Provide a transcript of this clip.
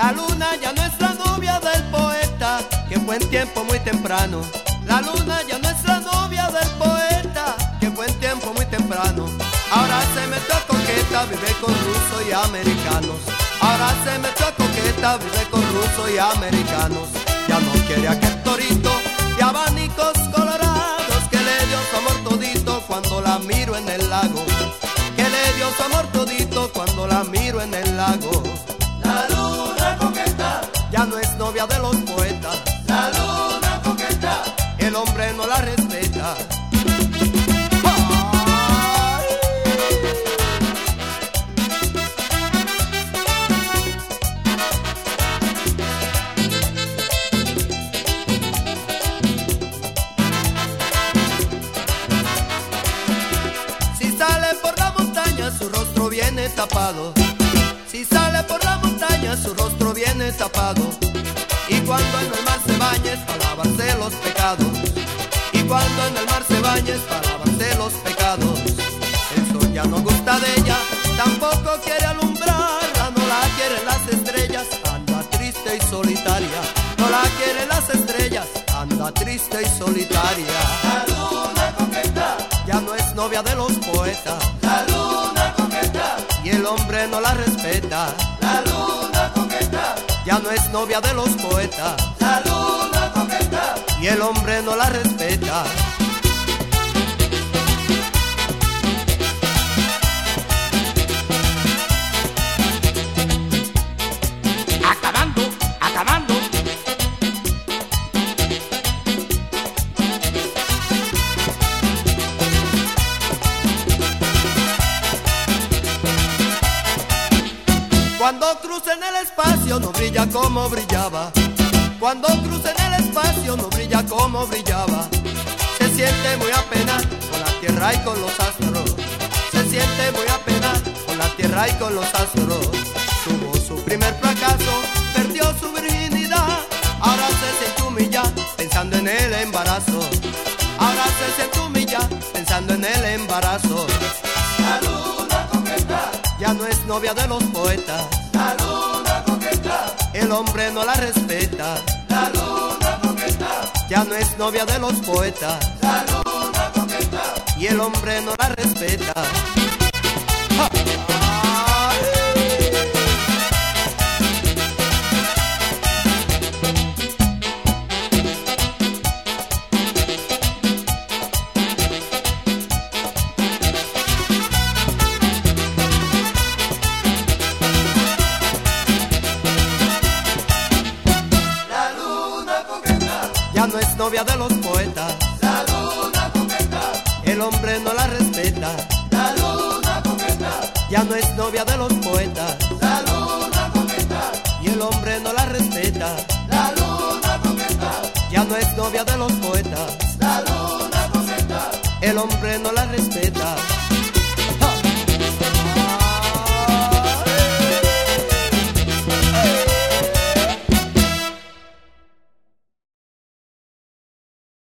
La luna ya no es la novia del poeta, que fue en tiempo muy temprano. La luna ya no es la novia del poeta, que fue en tiempo muy temprano. Ahora se metió a coqueta, vive con rusos y americanos. Ahora se metió a coqueta, vive con rusos y americanos. Ya no quiere aquel torito de abanicos colorados que le dio su amor todito cuando la miro en el lago. Que le dio su amor todito cuando la miro en el lago. La luna coqueta ya no es novia de los poetas. La luna coqueta, el hombre no la respeta. Si sale por la montaña su rostro viene tapado. Si sale por la montaña su rostro viene tapado. Y cuando en el mar se baña es para lavarse los pecados. Y cuando en el mar se baña es para lavarse los pecados. El sol ya no gusta de ella, tampoco quiere alumbrarla. No la quieren las estrellas, anda triste y solitaria. No la quieren las estrellas, anda triste y solitaria. la luna coqueta, Ya no es novia de los poetas. la luna coqueta, Y el hombre no la respeta. la luna coqueta, Ya no es novia de los poetas. la luna coqueta. Y el hombre no la respeta. Acabando, acabando. Cuando cruza en el espacio no brilla como brillaba. Cuando cruza en el espacio no brilla como brillaba. Se siente muy apenada con la tierra y con los astros. Se siente muy apenada con la tierra y con los astros. Tuvo su primer fracaso, perdió su virginidad. Ahora se siente humillada pensando en el embarazo. Ahora se siente humillada pensando en el embarazo. La luna coqueta, Ya no es novia de los poetas. la luna coqueta, El hombre no la respeta. la luna coqueta, Ya no es novia de los poetas. la luna coqueta. Y el hombre no la respeta. ¡Ja! ¡Ay! La luna coqueta, Ya no es novia de los poetas. la luna coqueta, El hombre no la respeta. la luna coqueta, Ya no es novia de los poetas. la luna coqueta, Y el hombre no la respeta. la luna coqueta, Ya no es novia de los poetas. la luna coqueta. El hombre no la respeta.